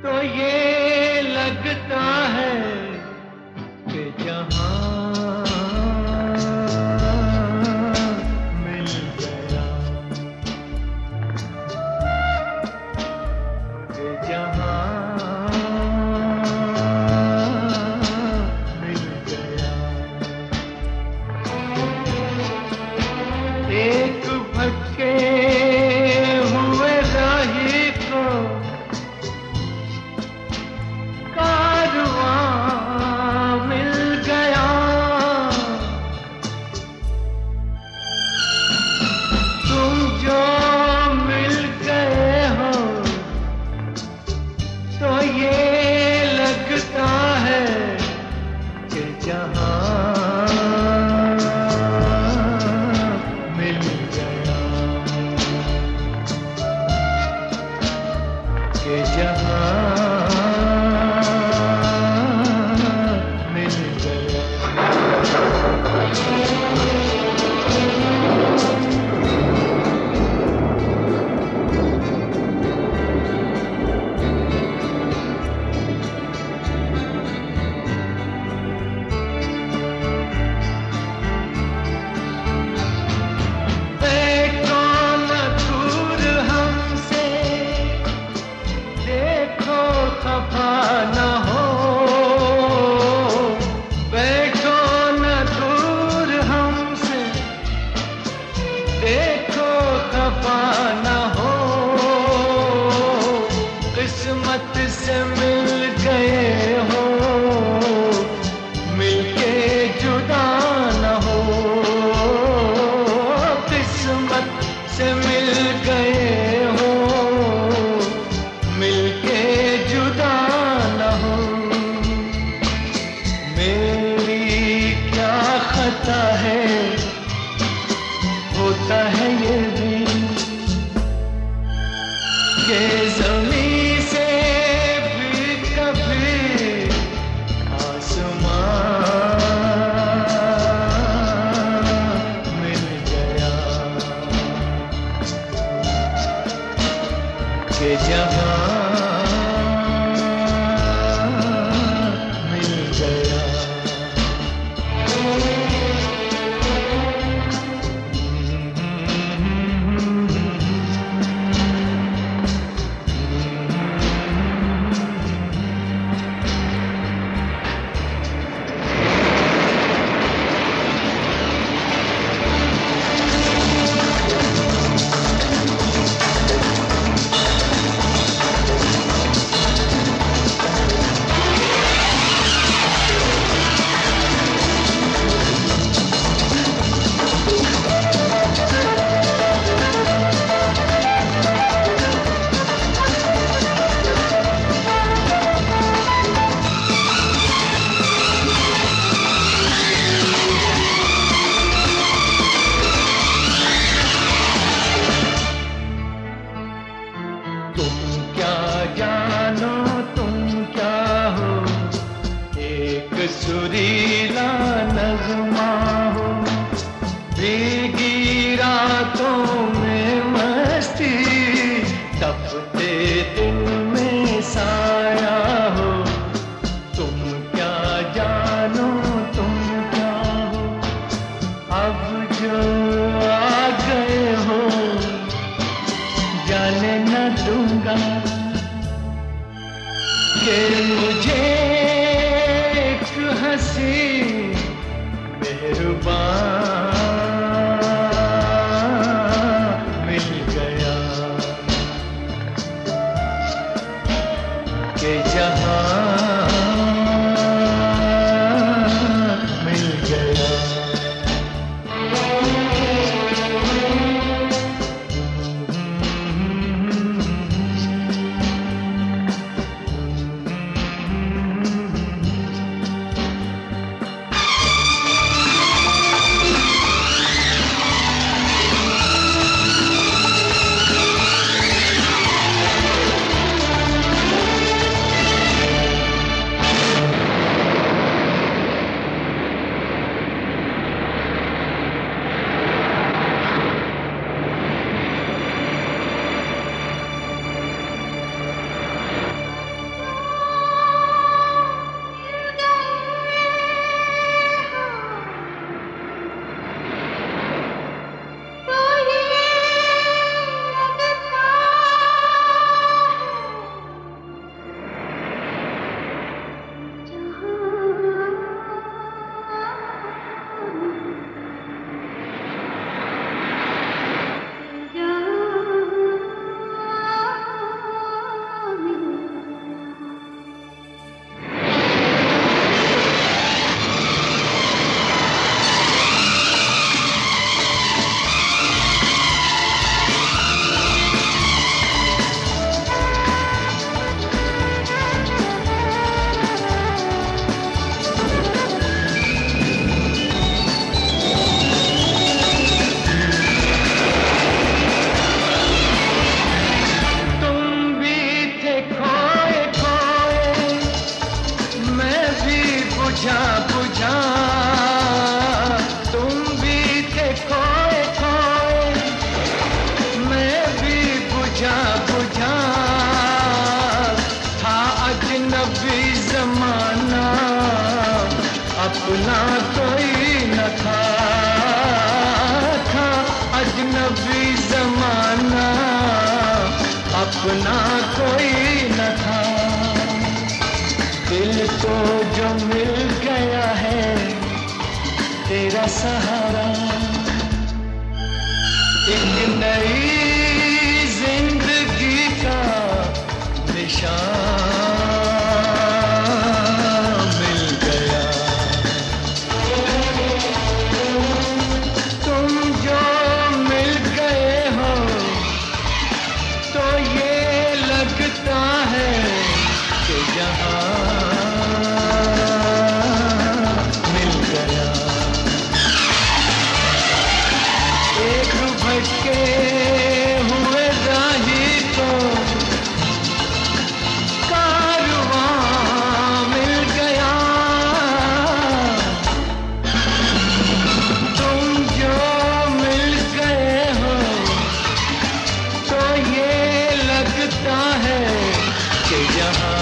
तो ये लगता है कि जहां मिल गया, कि जहां मिल गया। एक भटके हुए राही को तो ये लगता है कि जहां मिल गया, कि जहां मिल गया। खफा न हो, बैठो न दूर हमसे, देखो खफा न हो। किस्मत से मिल गए हो, मिलके जुदा न हो। किस्मत से मिल गए हो, मिलके जुदा न हो। मेरी क्या खता है, होता है ये भी कि ज़मीं से भी कभी आसमां मिल गया, कि जहां सुरीला नगमा हो, भीगी रातों में मस्ती, तपते दिन में साया हो। तुम क्या जानो, तुम क्या हो, अब जो आ गए हो, जाने न दूंगा कि मुझे हंसी मेहरबान मिल गया, कि जहां मिल गया। अपना कोई न था, था अजनबी जमाना, अपना कोई न था। दिल को जो मिल गया है तेरा सहारा, एक नई जिंदगी का निशान मिल गया। तुम जो मिल गए हो तो ये लगता है कि जहां मिल गया। एक भटके हुए राही को कारवां मिल गया। तुम जो मिल गए हो तो ये लगता है कि जहां